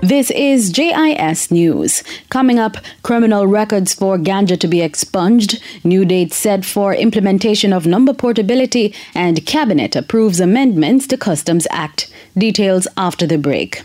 This is JIS News. Coming up, criminal records for ganja to be expunged, new date set for implementation of number portability, and Cabinet approves amendments to Customs Act. Details after the break.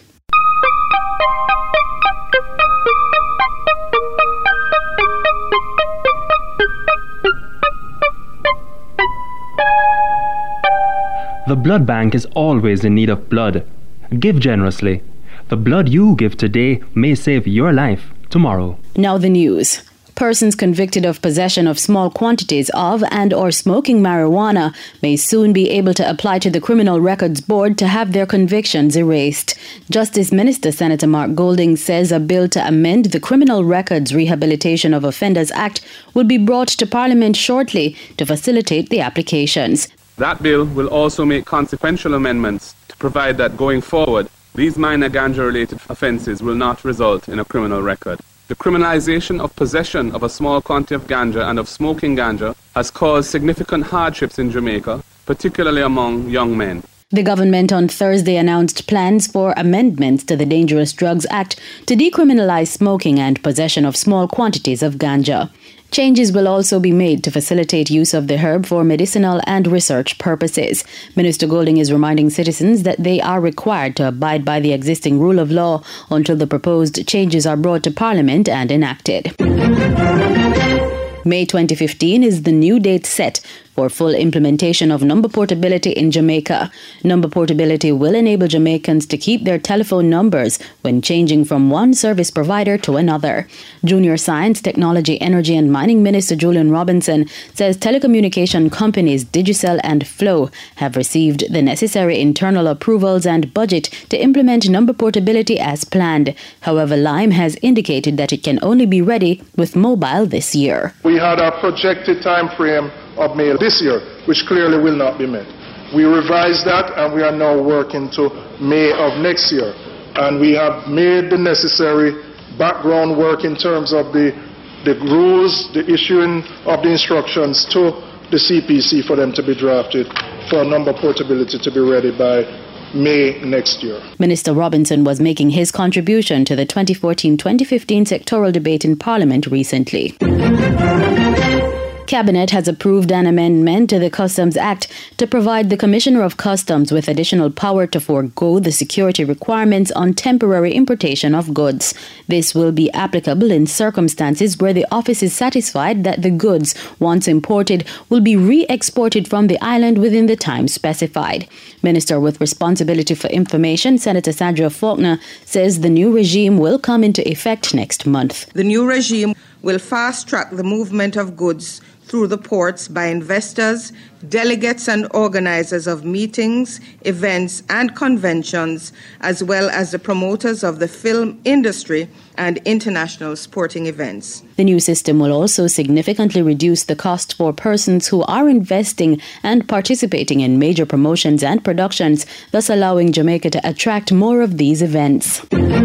The blood bank is always in need of blood. Give generously. The blood you give today may save your life tomorrow. Now the news. Persons convicted of possession of small quantities of and or smoking marijuana may soon be able to apply to the Criminal Records Board to have their convictions erased. Justice Minister Senator Mark Golding says a bill to amend the Criminal Records Rehabilitation of Offenders Act will be brought to Parliament shortly to facilitate the applications. That bill will also make consequential amendments to provide that going forward, these minor ganja-related offences will not result in a criminal record. The criminalization of possession of a small quantity of ganja and of smoking ganja has caused significant hardships in Jamaica, particularly among young men. The government on Thursday announced plans for amendments to the Dangerous Drugs Act to decriminalize smoking and possession of small quantities of ganja. Changes will also be made to facilitate use of the herb for medicinal and research purposes. Minister Golding is reminding citizens that they are required to abide by the existing rule of law until the proposed changes are brought to Parliament and enacted. May 2015 is the new date set for full implementation of number portability in Jamaica. Number portability will enable Jamaicans to keep their telephone numbers when changing from one service provider to another. Junior Science, Technology, Energy and Mining Minister Julian Robinson says telecommunication companies Digicel and Flow have received the necessary internal approvals and budget to implement number portability as planned. However, Lime has indicated that it can only be ready with mobile this year. We had a projected time frame of May this year, which clearly will not be met. We revised that and we are now working to May of next year. And we have made the necessary background work in terms of the rules, the issuing of the instructions to the CPC for them to be drafted for number portability to be ready by May next year. Minister Robinson was making his contribution to the 2014-2015 sectoral debate in Parliament recently. Cabinet has approved an amendment to the Customs Act to provide the Commissioner of Customs with additional power to forego the security requirements on temporary importation of goods. This will be applicable in circumstances where the office is satisfied that the goods, once imported, will be re-exported from the island within the time specified. Minister with responsibility for information, Senator Sandra Faulkner, says the new regime will come into effect next month. The new regime will fast-track the movement of goods through the ports by investors, delegates and organizers of meetings, events and conventions, as well as the promoters of the film industry and international sporting events. The new system will also significantly reduce the cost for persons who are investing and participating in major promotions and productions, thus allowing Jamaica to attract more of these events.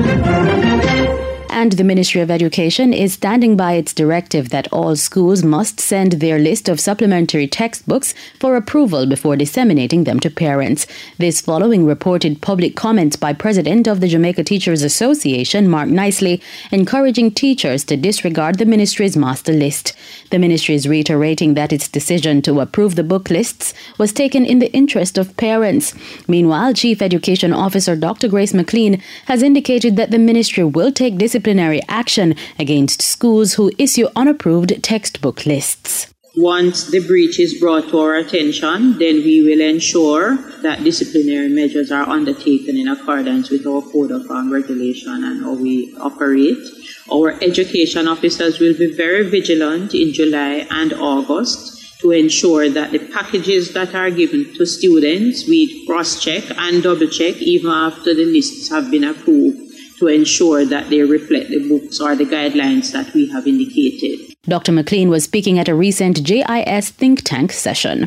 And the Ministry of Education is standing by its directive that all schools must send their list of supplementary textbooks for approval before disseminating them to parents. This following reported public comments by President of the Jamaica Teachers Association, Mark Nicely, encouraging teachers to disregard the ministry's master list. The ministry is reiterating that its decision to approve the book lists was taken in the interest of parents. Meanwhile, Chief Education Officer Dr. Grace McLean has indicated that the ministry will take disciplinary action against schools who issue unapproved textbook lists. Once the breach is brought to our attention, then we will ensure that disciplinary measures are undertaken in accordance with our code of regulation and how we operate. Our education officers will be very vigilant in July and August to ensure that the packages that are given to students, we cross-check and double-check even after the lists have been approved, to ensure that they reflect the books or the guidelines that we have indicated. Dr. McLean was speaking at a recent JIS think tank session.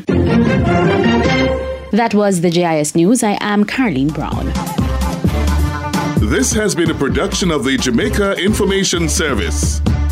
That was the JIS News. I am Caroline Brown. This has been a production of the Jamaica Information Service.